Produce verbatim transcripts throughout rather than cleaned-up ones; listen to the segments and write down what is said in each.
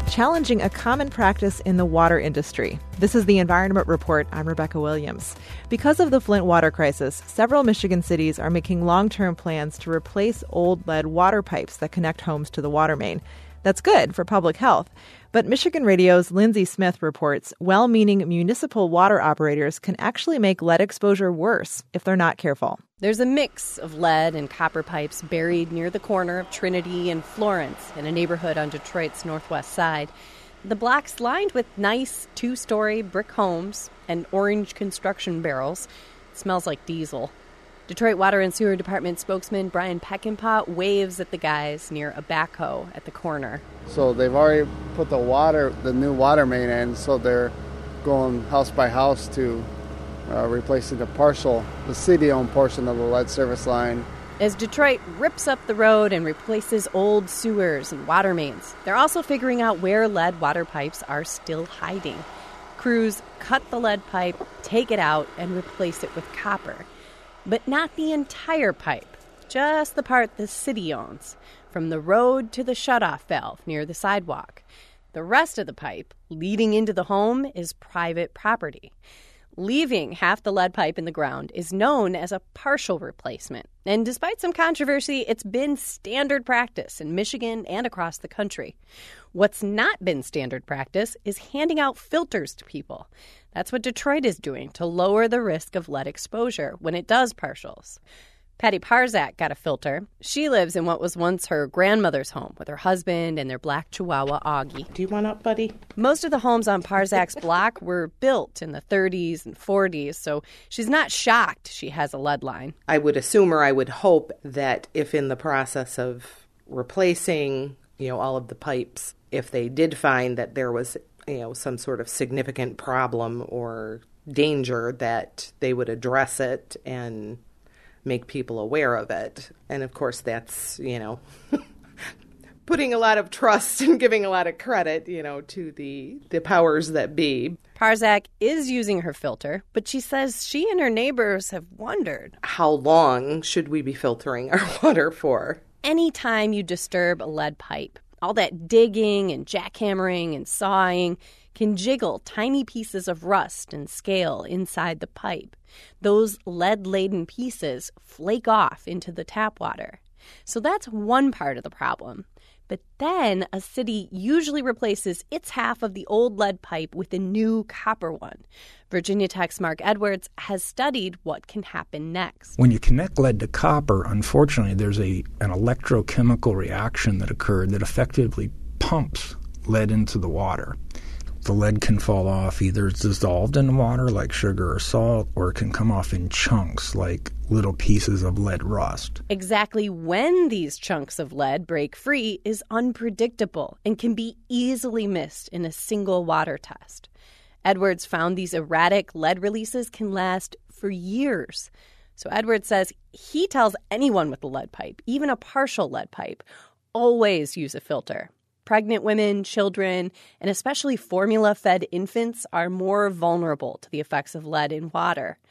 challenging a common practice in the water industry. This is the Environment Report. I'm Rebecca Williams. Because of the Flint water crisis, several Michigan cities are making long-term plans to replace old lead water pipes that connect homes to the water main. That's good for public health. But Michigan Radio's Lindsay Smith reports well-meaning municipal water operators can actually make lead exposure worse if they're not careful. There's a mix of lead and copper pipes buried near the corner of Trinity and Florence in a neighborhood on Detroit's northwest side. The block's lined with nice two-story brick homes and orange construction barrels. It smells like diesel. Detroit Water and Sewer Department spokesman Brian Peckinpah waves at the guys near a backhoe at the corner. So they've already put the water, the new water main in, so they're going house by house to uh, replacing the partial, the city-owned portion of the lead service line. As Detroit rips up the road and replaces old sewers and water mains, they're also figuring out where lead water pipes are still hiding. Crews cut the lead pipe, take it out, and replace it with copper. But not the entire pipe, just the part the city owns, from the road to the shutoff valve near the sidewalk. The rest of the pipe, leading into the home, is private property. Leaving half the lead pipe in the ground is known as a partial replacement. And despite some controversy, it's been standard practice in Michigan and across the country. What's not been standard practice is handing out filters to people. That's what Detroit is doing to lower the risk of lead exposure when it does partials. Patty Parzak got a filter. She lives in what was once her grandmother's home with her husband and their black chihuahua, Augie. Do you want up, buddy? Most of the homes on Parzak's block were built in the thirties and forties, so she's not shocked she has a lead line. I would assume or I would hope that if in the process of replacing, you know, all of the pipes, if they did find that there was, you know, some sort of significant problem or danger, that they would address it and make people aware of it. And of course, that's, you know, putting a lot of trust and giving a lot of credit, you know, to the, the powers that be. Parzak is using her filter, but she says she and her neighbors have wondered. How long should we be filtering our water for? Anytime you disturb a lead pipe, all that digging and jackhammering and sawing can jiggle tiny pieces of rust and scale inside the pipe. Those lead-laden pieces flake off into the tap water. So that's one part of the problem. But then a city usually replaces its half of the old lead pipe with a new copper one. Virginia Tech's Mark Edwards has studied what can happen next. When you connect lead to copper, unfortunately, there's a an electrochemical reaction that occurred that effectively pumps lead into the water. The lead can fall off, either it's dissolved in the water like sugar or salt, or it can come off in chunks like little pieces of lead rust. Exactly when these chunks of lead break free is unpredictable and can be easily missed in a single water test. Edwards found these erratic lead releases can last for years. So Edwards says he tells anyone with a lead pipe, even a partial lead pipe, always use a filter. Pregnant women, children, and especially formula-fed infants are more vulnerable to the effects of lead in water.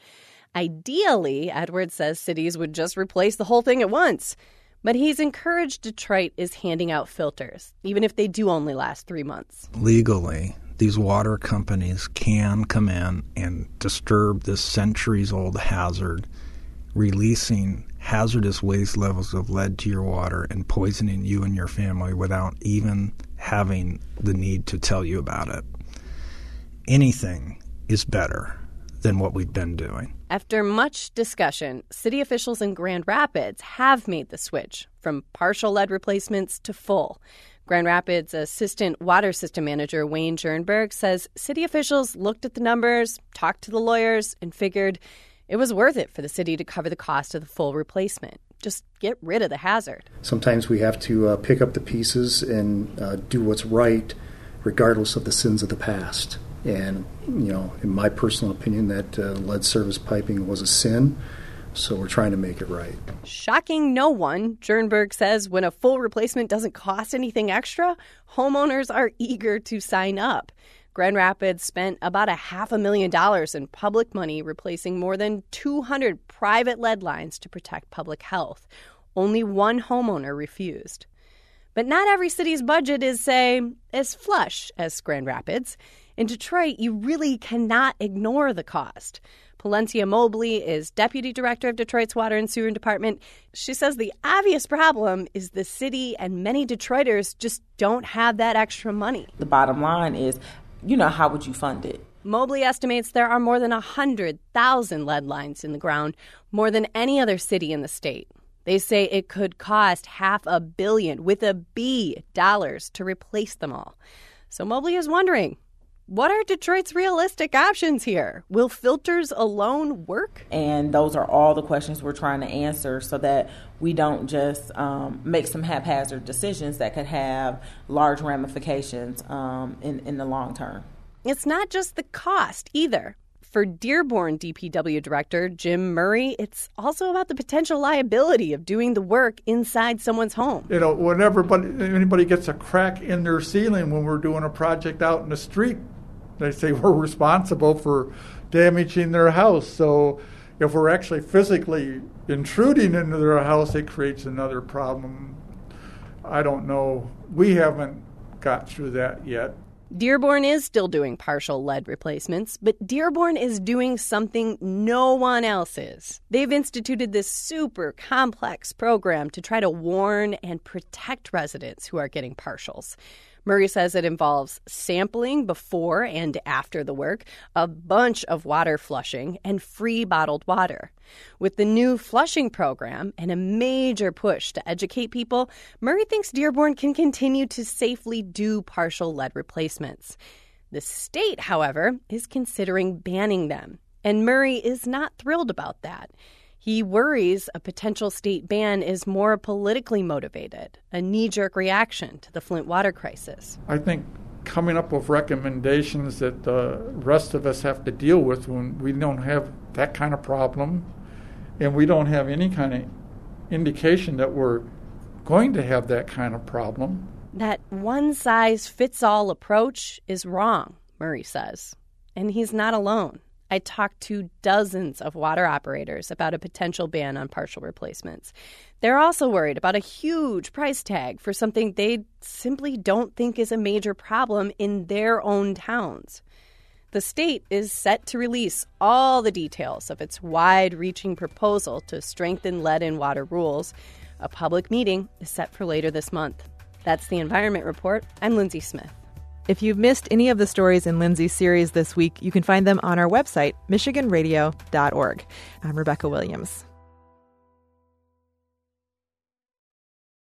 Ideally, Edwards says cities would just replace the whole thing at once. But he's encouraged Detroit is handing out filters, even if they do only last three months. Legally, these water companies can come in and disturb this centuries-old hazard, releasing hazardous waste levels of lead to your water and poisoning you and your family without even having the need to tell you about it. Anything is better than what we've been doing. After much discussion, city officials in Grand Rapids have made the switch from partial lead replacements to full. Grand Rapids Assistant Water System Manager Wayne Jernberg says city officials looked at the numbers, talked to the lawyers, and figured it was worth it for the city to cover the cost of the full replacement. Just get rid of the hazard. Sometimes we have to uh, pick up the pieces and uh, do what's right, regardless of the sins of the past. And, you know, in my personal opinion, that uh, lead service piping was a sin, so we're trying to make it right. Shocking no one, Jernberg says when a full replacement doesn't cost anything extra, homeowners are eager to sign up. Grand Rapids spent about a half a million dollars in public money replacing more than two hundred private lead lines to protect public health. Only one homeowner refused. But not every city's budget is, say, as flush as Grand Rapids. In Detroit, you really cannot ignore the cost. Palencia Mobley is deputy director of Detroit's Water and Sewer Department. She says the obvious problem is the city and many Detroiters just don't have that extra money. The bottom line is, you know, how would you fund it? Mobley estimates there are more than one hundred thousand lead lines in the ground, more than any other city in the state. They say it could cost half a billion, with a B, dollars to replace them all. So Mobley is wondering, what are Detroit's realistic options here? Will filters alone work? And those are all the questions we're trying to answer so that we don't just um, make some haphazard decisions that could have large ramifications um, in, in the long term. It's not just the cost either. For Dearborn D P W Director Jim Murray, it's also about the potential liability of doing the work inside someone's home. You know, whenever anybody gets a crack in their ceiling when we're doing a project out in the street, they say we're responsible for damaging their house. So if we're actually physically intruding into their house, it creates another problem. I don't know. We haven't got through that yet. Dearborn is still doing partial lead replacements, but Dearborn is doing something no one else is. They've instituted this super complex program to try to warn and protect residents who are getting partials. Murray says it involves sampling before and after the work, a bunch of water flushing, and free bottled water. With the new flushing program and a major push to educate people, Murray thinks Dearborn can continue to safely do partial lead replacements. The state, however, is considering banning them, and Murray is not thrilled about that. He worries a potential state ban is more politically motivated, a knee-jerk reaction to the Flint water crisis. I think coming up with recommendations that the rest of us have to deal with when we don't have that kind of problem and we don't have any kind of indication that we're going to have that kind of problem. That one-size-fits-all approach is wrong, Murray says, and he's not alone. I talked to dozens of water operators about a potential ban on partial replacements. They're also worried about a huge price tag for something they simply don't think is a major problem in their own towns. The state is set to release all the details of its wide-reaching proposal to strengthen lead in water rules. A public meeting is set for later this month. That's the Environment Report. I'm Lindsay Smith. If you've missed any of the stories in Lindsay's series this week, you can find them on our website, michigan radio dot org. I'm Rebecca Williams.